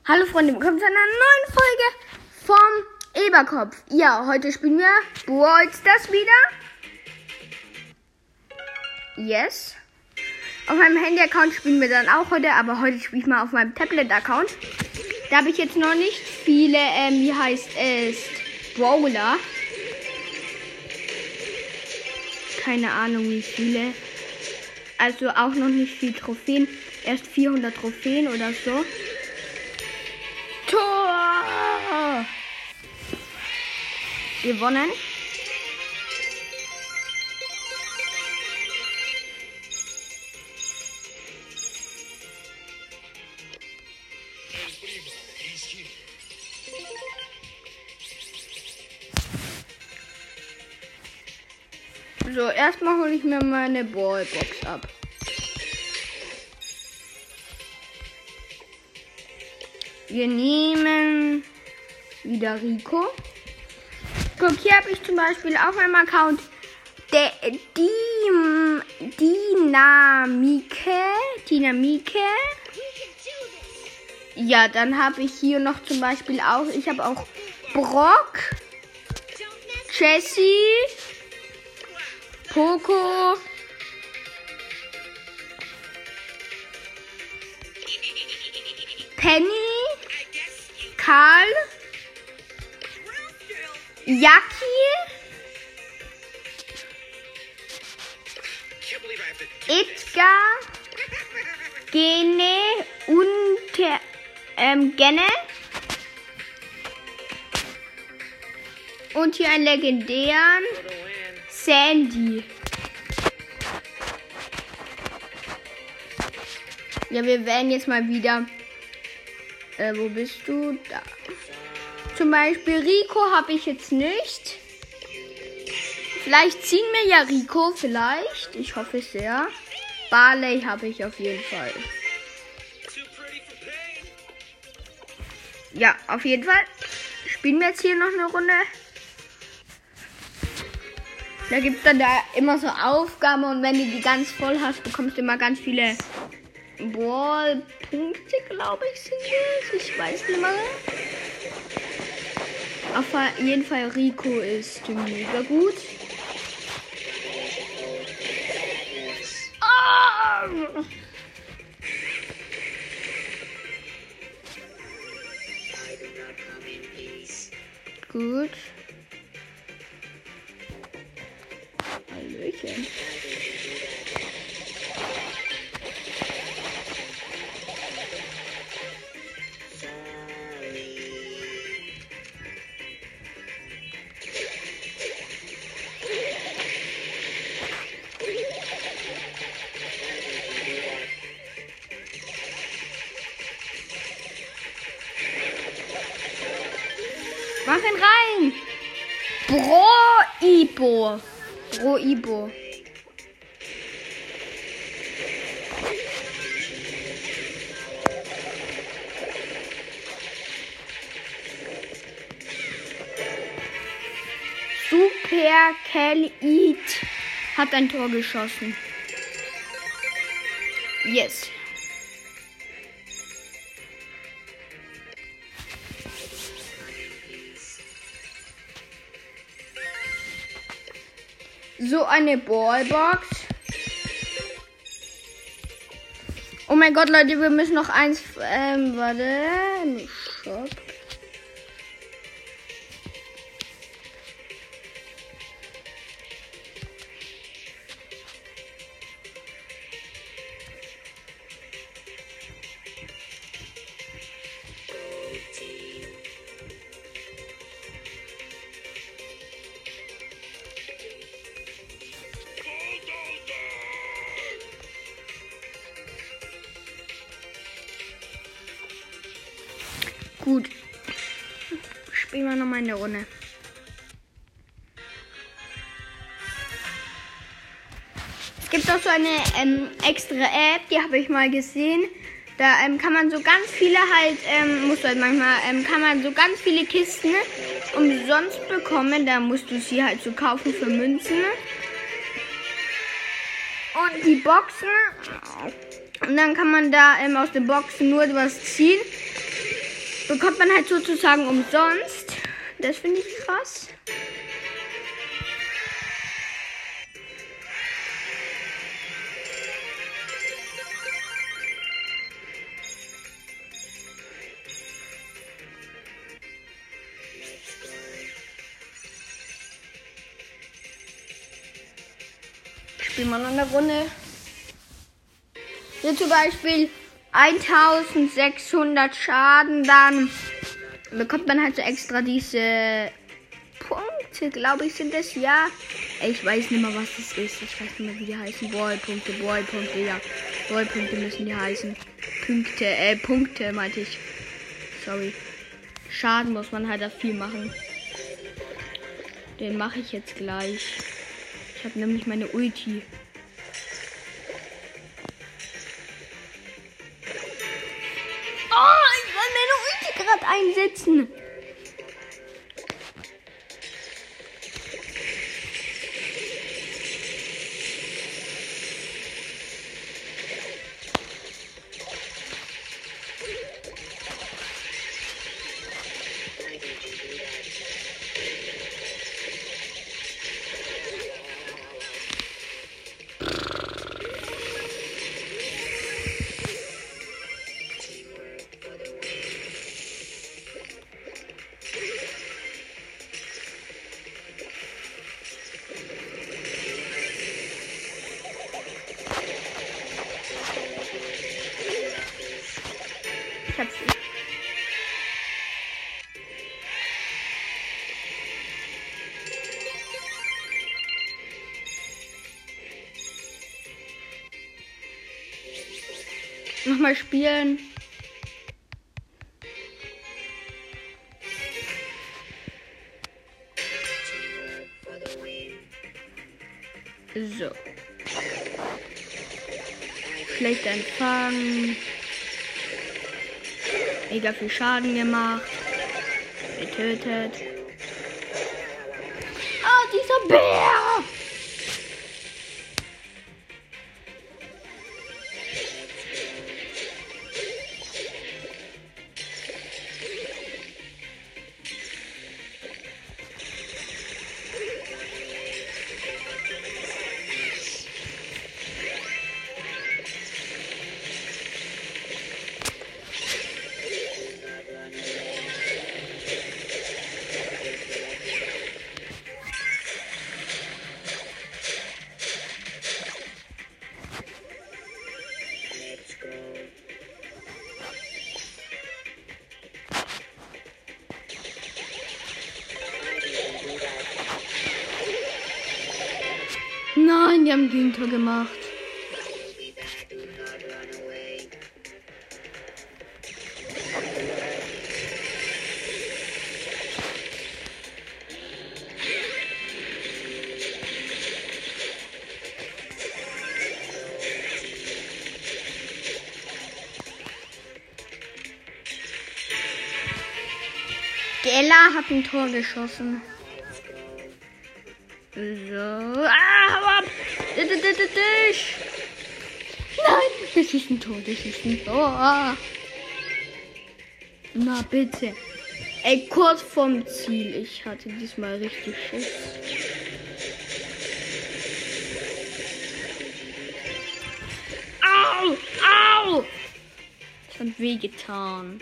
Hallo Freunde, willkommen zu einer neuen Folge vom Eberkopf. Ja, heute spielen wir Brawl Stars wieder. Yes. Auf meinem Handy-Account spielen wir dann auch heute, aber heute spiele ich mal auf meinem Tablet-Account. Da habe ich jetzt noch nicht viele, Brawler. Keine Ahnung wie viele. Also auch noch nicht viel Trophäen. Erst 400 Trophäen oder so. Tor! Gewonnen. So, erstmal hole ich mir meine Ballbox ab. Wir nehmen wieder Rico. Guck, hier habe ich zum Beispiel auf meinem Account Dynamike. Ja, dann habe ich hier noch zum Beispiel auch, ich habe auch Brock, Jessie, Poco, Penny, Karl, Jackie, Edgar, Gene und Gene. Und hier einen legendären Sandy. Ja, wir werden jetzt mal wieder. Wo bist du? Da. Zum Beispiel Rico habe ich jetzt nicht. Vielleicht ziehen wir ja Rico, vielleicht. Ich hoffe es sehr. Barley habe ich auf jeden Fall. Ja, auf jeden Fall. Spielen wir jetzt hier noch eine Runde. Da gibt es dann da immer so Aufgaben und wenn du die ganz voll hast, bekommst du immer ganz viele Ball-Punkte, glaube ich, sind es. Ich weiß nicht mal. Auf jeden Fall Rico ist mega gut. Oh! Gut. Hallöchen. Mach ihn rein! Bro-Ibo. Super Kelly hat ein Tor geschossen. Yes. So eine Ballbox. Oh mein Gott, Leute, wir müssen noch eins. Warte. Shop. Gut. Spielen wir nochmal eine Runde. Es gibt auch so eine extra App, die habe ich mal gesehen. Da kann man so ganz viele kann man so ganz viele Kisten umsonst bekommen. Da musst du sie halt so kaufen für Münzen. Und die Boxen Und dann kann man da aus den Boxen nur was ziehen. bekommt man halt sozusagen umsonst. Das finde ich krass. Spielen wir noch eine Runde. Hier zum Beispiel 1600 Schaden, dann bekommt man halt so extra diese Punkte, glaube ich, sind das, ja. Ich weiß nicht mehr, was das ist. Ich weiß nicht mehr, wie die heißen. Ballpunkte, ja. Ballpunkte müssen die heißen. Punkte meinte ich. Sorry. Schaden muss man halt da viel machen. Den mache ich jetzt gleich. Ich habe nämlich meine Ulti. Oh, ich will meine Ulti gerade einsetzen. Ich hab's nicht. Nochmal spielen. So. Schlechter Empfang. Mega viel Schaden gemacht. Getötet. Oh, dieser Bär! Nein, die haben Gegentor gemacht. Ella hat ein Tor geschossen. So. Hau ab! Nein, das ist ein Tor, das ist ein Tor. Na bitte. Ey, kurz vorm Ziel. Ich hatte diesmal richtig Schiss. Au! Au! Das hat wehgetan.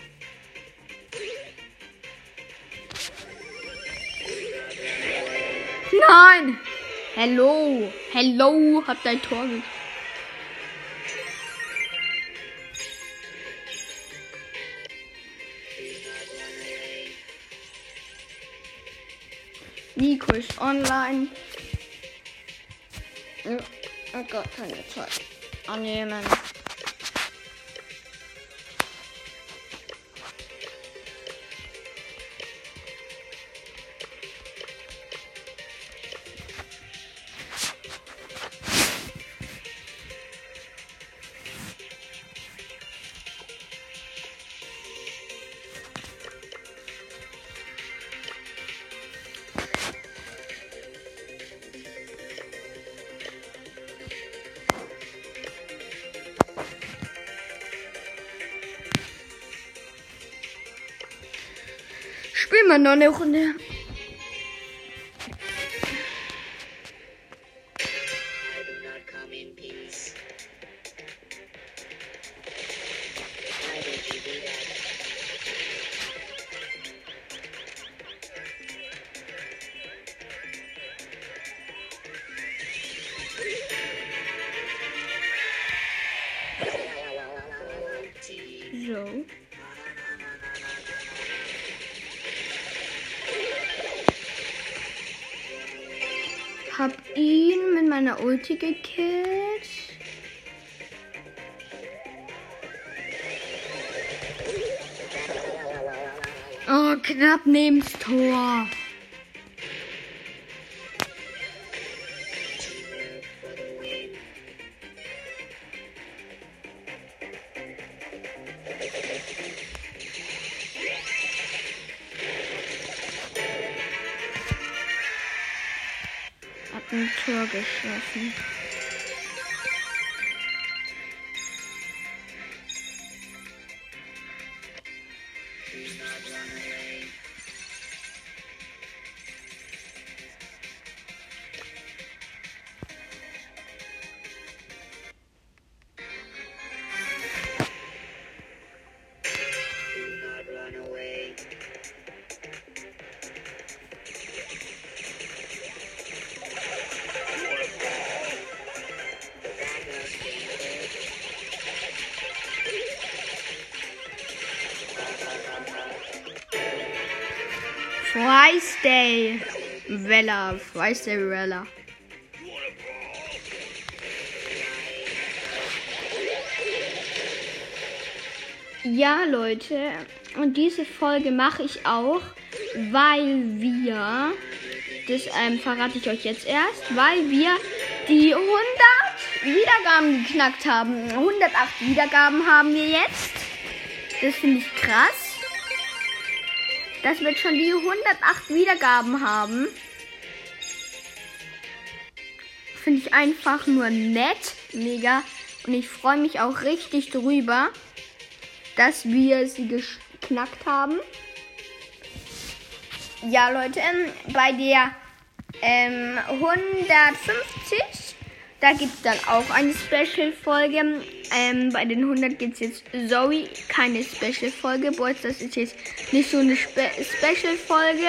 Nein! Hello! Hello! Hab dein Tor gekriegt. Nico ist online. Ja, oh Gott, keine Zeit. Annehmen. Spielen wir noch eine Runde. So. Hab ihn mit meiner Ulti gekillt. Oh, knapp neben's Tor. Hab ein Tor geschossen. Freestyle Weller. Ja, Leute, und diese Folge mache ich auch, weil wir, das verrate ich euch jetzt erst, weil wir die 100 Wiedergaben geknackt haben. 108 Wiedergaben haben wir jetzt. Das finde ich krass. Dass wir jetzt schon die 108 Wiedergaben haben. Finde ich einfach nur nett. Mega. Und ich freue mich auch richtig drüber, dass wir sie geknackt haben. Ja, Leute, bei der 150, da gibt es dann auch eine Special-Folge. Bei den 100 gibt es jetzt Zoe, keine Special-Folge. Boah, das ist jetzt nicht so eine Special-Folge.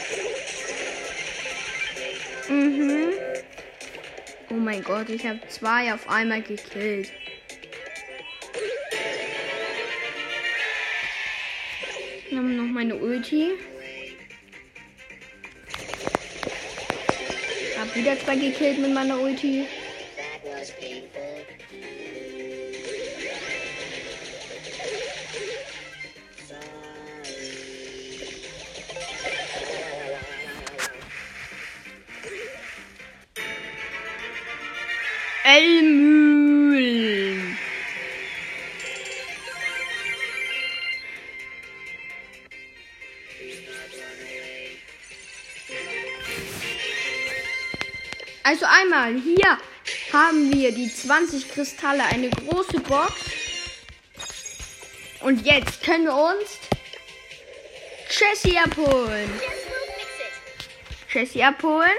Oh mein Gott, ich habe 2 auf einmal gekillt. Dann haben wir noch meine Ulti. Hab wieder 2 gekillt mit meiner Ulti. Elmühl. Also einmal hier haben wir die 20 Kristalle, eine große Box. Und jetzt können wir uns Jessie abholen. Jessie abholen.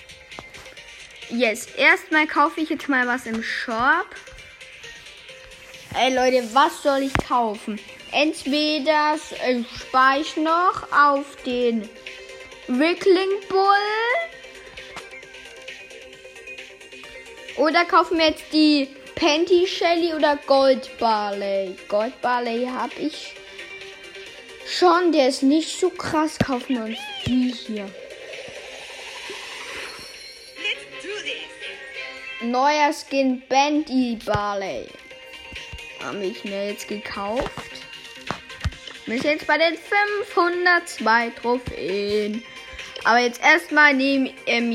Yes, erstmal kaufe ich jetzt mal was im Shop. Ey Leute, was soll ich kaufen? Entweder spare ich noch auf den Wickling Bull. Oder kaufen wir jetzt die Panty Shelly oder Gold Barley. Gold Barley habe ich schon, der ist nicht so krass. Kaufen wir uns die hier. Neuer Skin Bandy Barley. Habe ich mir jetzt gekauft. Wir sind jetzt bei den 502 Trophäen. Aber jetzt erstmal wo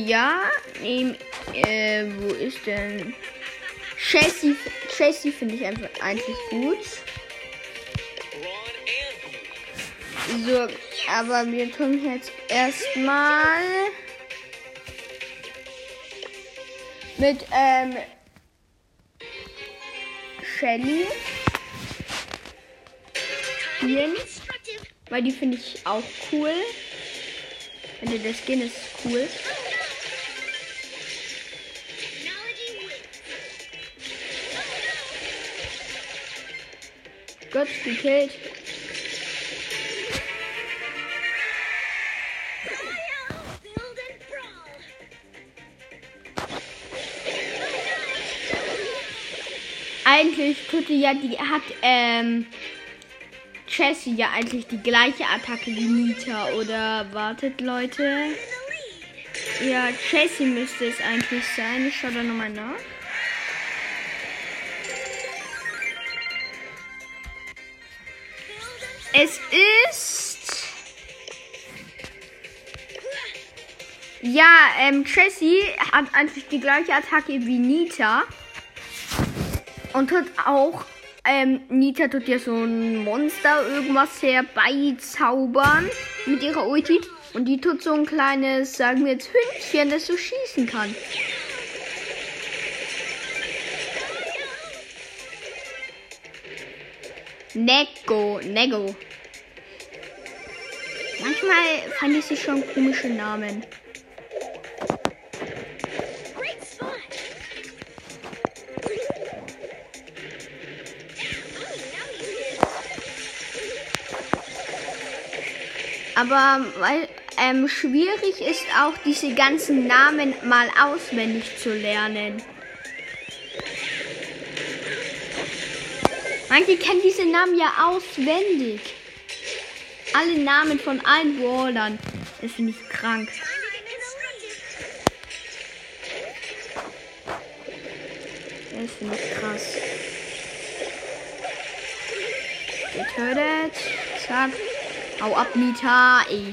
ist denn? Jessie finde ich einfach eigentlich gut. So, aber wir tun jetzt erstmal mit Shelly spielen. Weil die finde ich auch cool. Der Skin ist cool. Gott, gekillt. Eigentlich hat Jessie ja eigentlich die gleiche Attacke wie Nita, oder wartet Leute. Ja, Jessie müsste es eigentlich sein. Ich schaue da nochmal nach. Es ist... Ja, Jessie hat eigentlich die gleiche Attacke wie Nita. Und tut auch, Nita tut ja so ein Monster irgendwas herbeizaubern mit ihrer Ulti. Und die tut so ein kleines, sagen wir jetzt, Hündchen, das so schießen kann. Nego. Manchmal fand ich sie schon komische Namen. Aber weil schwierig ist auch diese ganzen Namen mal auswendig zu lernen. Manche kennen diese Namen ja auswendig. Alle Namen von allen Brawlern. Das finde ich krank. Das finde ich krass. Getötet. Zack. Hau ab, Nita, ey.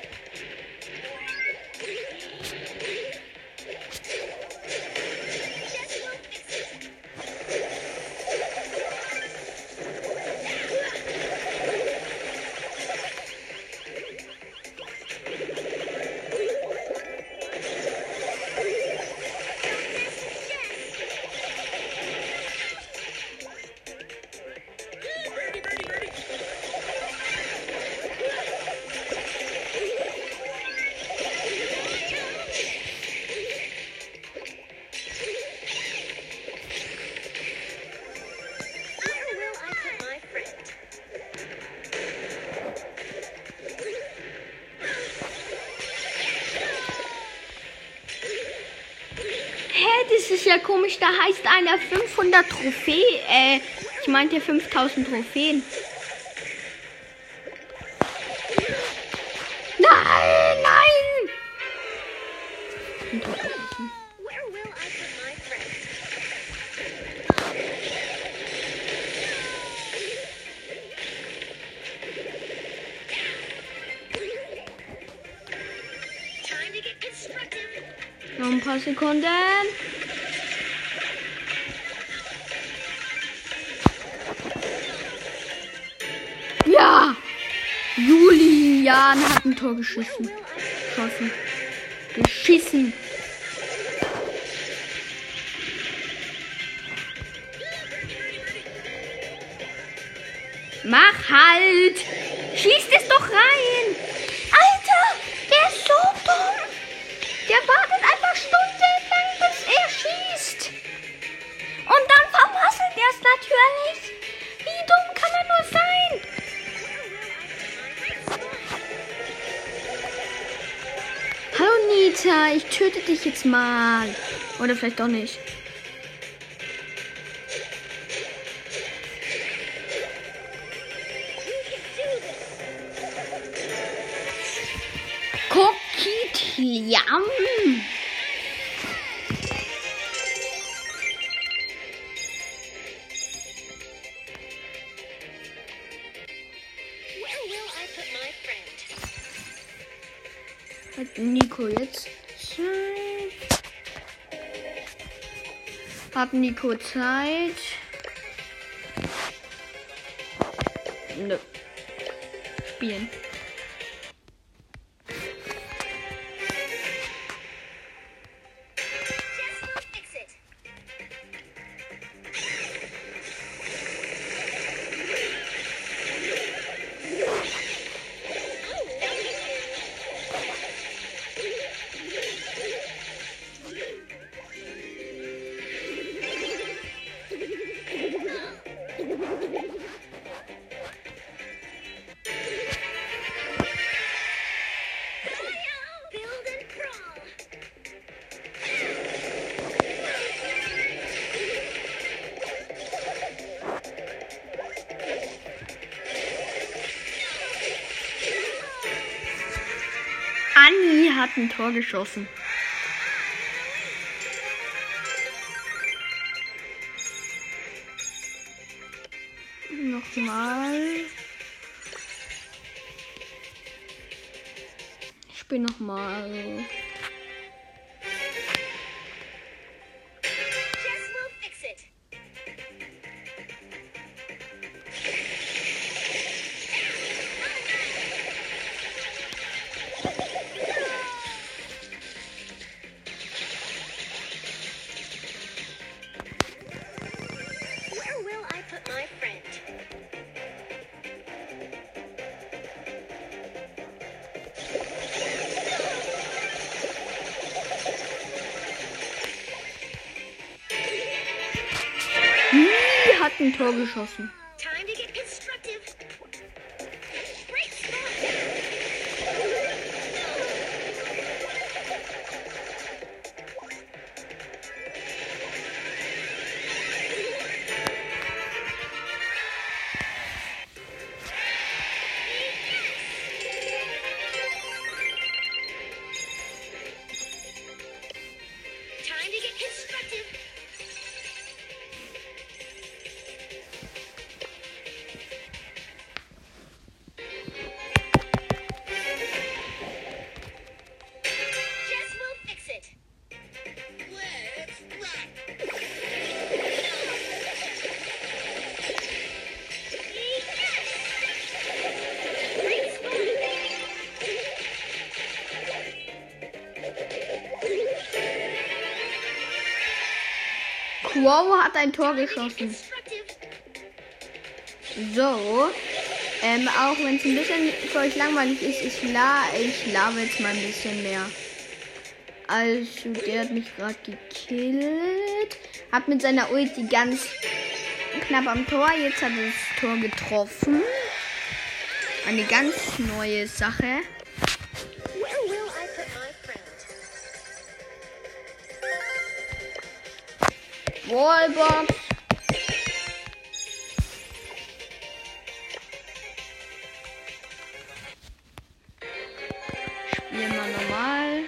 Das ist ja komisch, da heißt einer 500 Trophäen. Ich meinte 5000 Trophäen. Nein! Noch ein paar Sekunden. Ja! Julian hat ein Tor geschissen. Geschissen. Mach halt! Schießt es doch rein! Alter, der ist so dumm! Der wartet einfach stundenlang, bis er schießt. Und dann vermasselt er es natürlich. Wie dumm kann man nur sein? Hallo Nita, ich töte dich jetzt mal. Oder vielleicht doch nicht. Kokitliam. Hat Nico jetzt Zeit? Hat Nico Zeit? Nö. Spielen. hat ein Tor geschossen. Nochmal. Ich spiele nochmal. Hat ein Tor geschossen. Wow, hat ein Tor geschossen. So. Auch wenn es ein bisschen für euch langweilig ist, ich labe jetzt mal ein bisschen mehr. Also, der hat mich gerade gekillt. Hat mit seiner Ulti ganz knapp am Tor. Jetzt hat er das Tor getroffen. Eine ganz neue Sache. Wallbox. Spielen wir normal.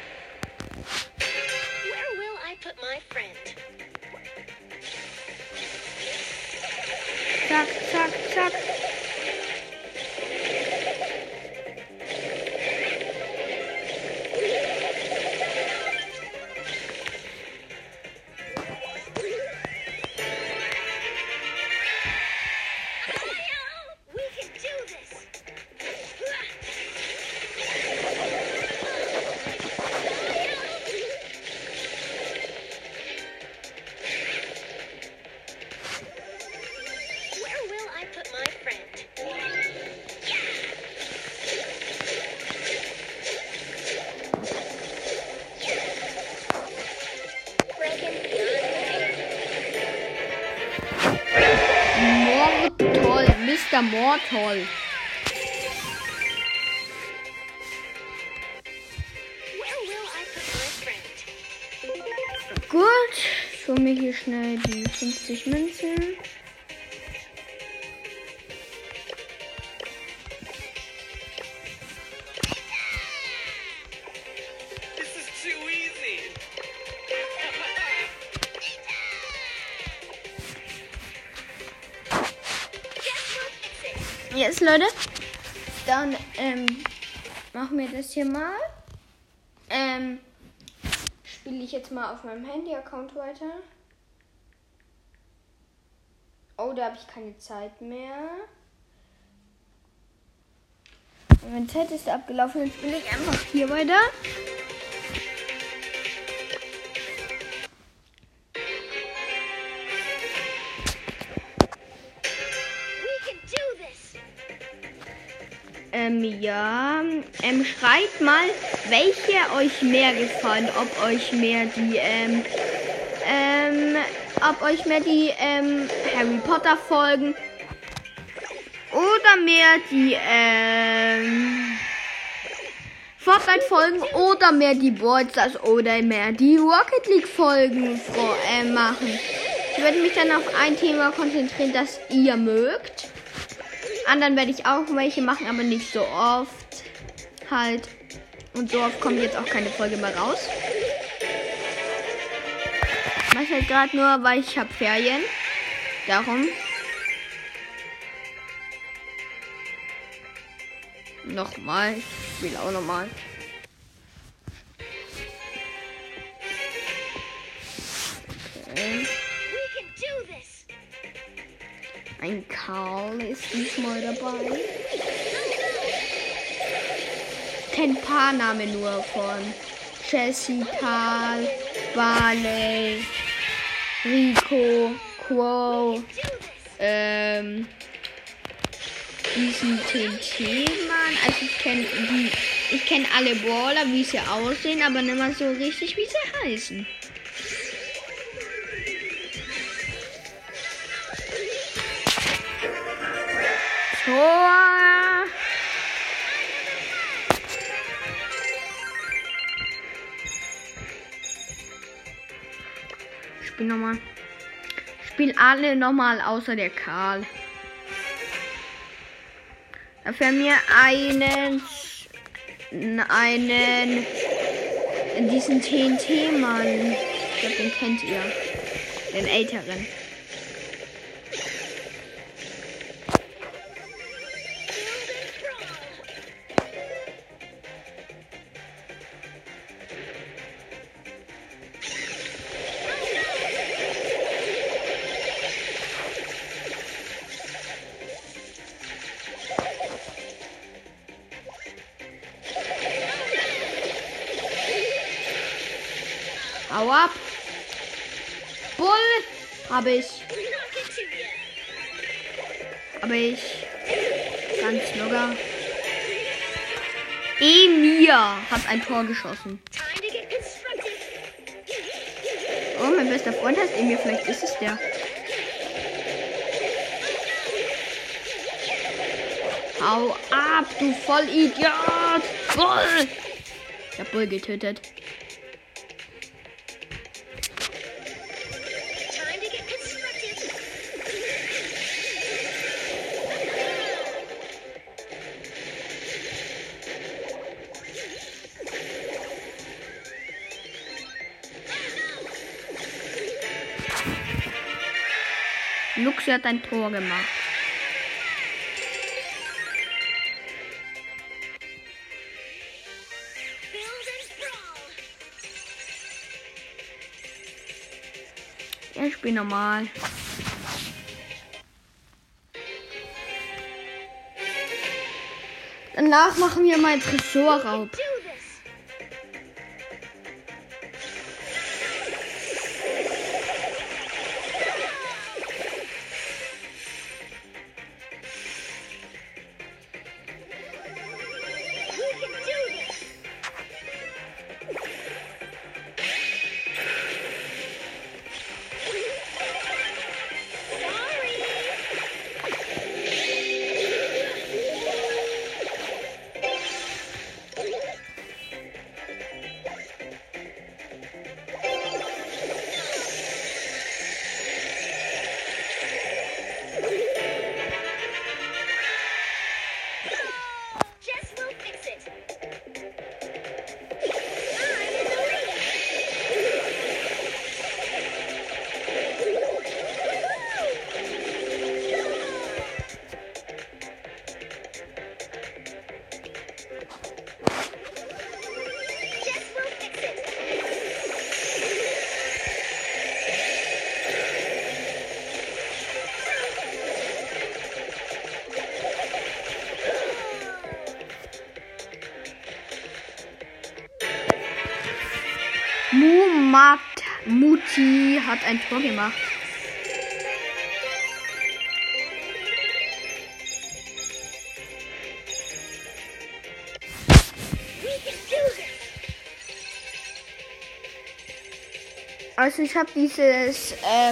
Zack, zack, zack. Mr. Mortal. Gut, ich hole mir hier schnell die 50 Münzen. Jetzt, Leute, dann machen wir das hier mal. Spiele ich jetzt mal auf meinem Handy-Account weiter. Oh, da habe ich keine Zeit mehr. Meine Zeit ist abgelaufen, jetzt spiele ich einfach hier weiter. Ja, schreibt mal, welche euch mehr gefallen, ob euch mehr die Harry Potter Folgen oder mehr die Fortnite Folgen oder mehr die Brawl Stars oder mehr die Rocket League Folgen machen. Ich werde mich dann auf ein Thema konzentrieren, das ihr mögt. Anderen werde ich auch welche machen, aber nicht so oft. Halt. Und so oft kommt jetzt auch keine Folge mehr raus. Ich weiß halt gerade nur, weil ich habe Ferien. Darum. Nochmal. Ich spiele auch nochmal. Okay. Ein Karl ist diesmal dabei. Ich kenne ein paar Namen nur von Jessie, Karl, Barley, Rico, Quo, diesen TNT-Mann. Also ich kenne alle Brawler, wie sie aussehen, aber nicht mal so richtig, wie sie heißen. Tor! Spiel nochmal. Spiel alle nochmal außer der Karl. Dafür mir diesen TNT-Mann. Ich glaube, den kennt ihr. Den älteren. Hau ab. Bull. Habe ich. Ganz locker. Emir hat ein Tor geschossen. Oh, mein bester Freund heißt Emir. Vielleicht ist es der. Hau ab, du Vollidiot. Bull. Ich hab Bull getötet. Luxi hat ein Tor gemacht. Ja, ich spiele normal. Danach machen wir mal Tresorraub. Muti hat ein Tor gemacht. Also ich habe dieses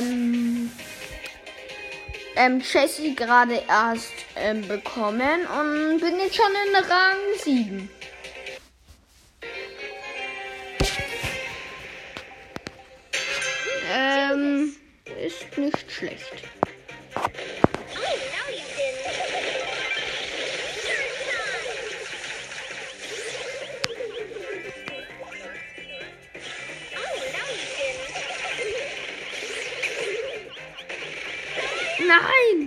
Jessie gerade erst bekommen und bin jetzt schon in Rang 7. Ist nicht schlecht. Nein!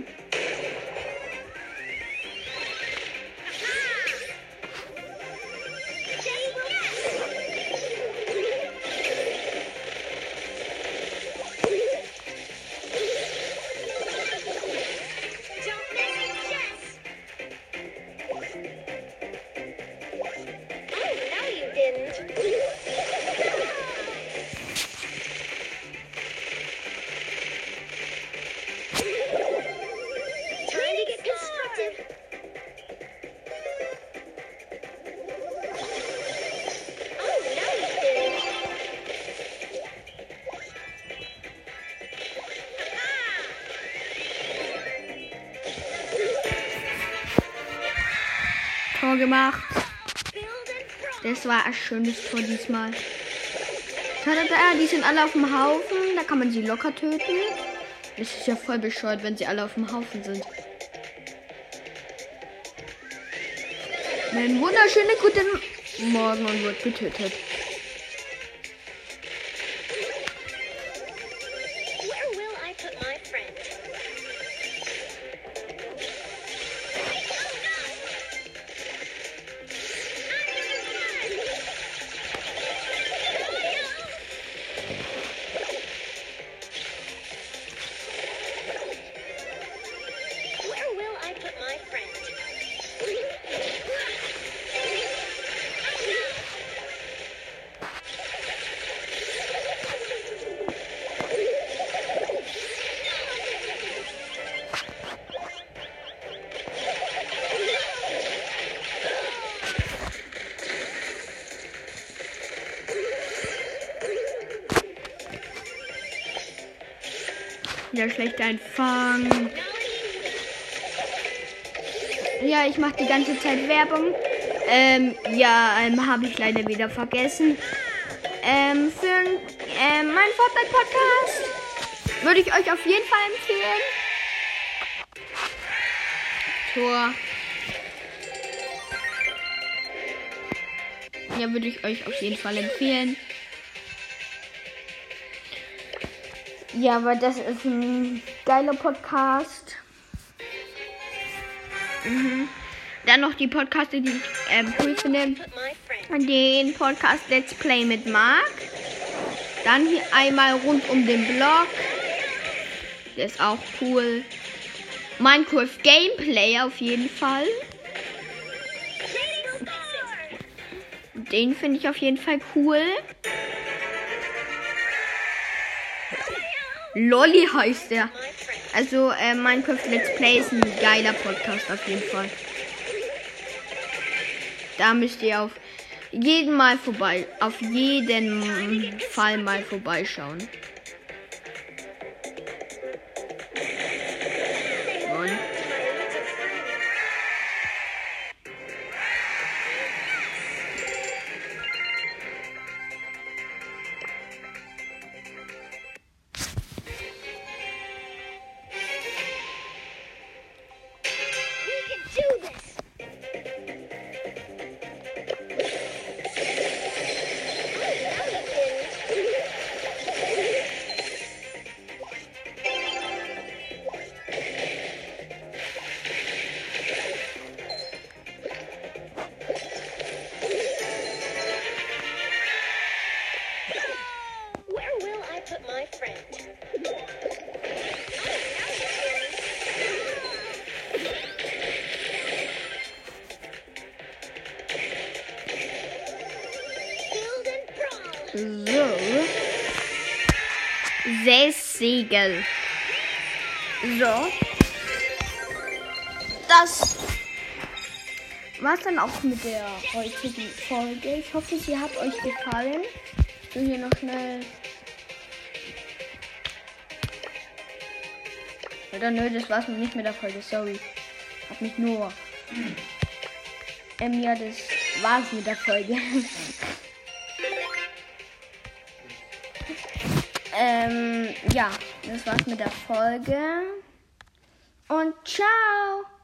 Tor gemacht. Das war ein schönes Tor diesmal. Die sind alle auf dem Haufen. Da kann man sie locker töten. Das ist ja voll bescheuert, wenn sie alle auf dem Haufen sind. Einen wunderschönen guten Morgen und wird getötet. Wieder schlechter Empfang. Ja, ich mache die ganze Zeit Werbung. Habe ich leider wieder vergessen. Für meinen Fortnite-Podcast würde ich euch auf jeden Fall empfehlen. Tor. Ja, würde ich euch auf jeden Fall empfehlen. Ja, aber das ist ein geiler Podcast. Dann noch die Podcasts, die ich cool finde. Den Podcast Let's Play mit Marc. Dann hier einmal rund um den Blog. Der ist auch cool. Minecraft Gameplay auf jeden Fall. Den finde ich auf jeden Fall cool. Lolli heißt der. Also Minecraft Let's Play ist ein geiler Podcast auf jeden Fall. Da müsst ihr auf jeden Fall mal vorbeischauen. Und so. 6 Siegel. So. Das war's dann auch mit der heutigen Folge. Ich hoffe, sie hat euch gefallen. Ich will hier noch schnell. Oder nö, das war's noch nicht mit der Folge. Sorry. Hab mich nur. Ja, das war's mit der Folge. Ja, das war's mit der Folge. Und ciao!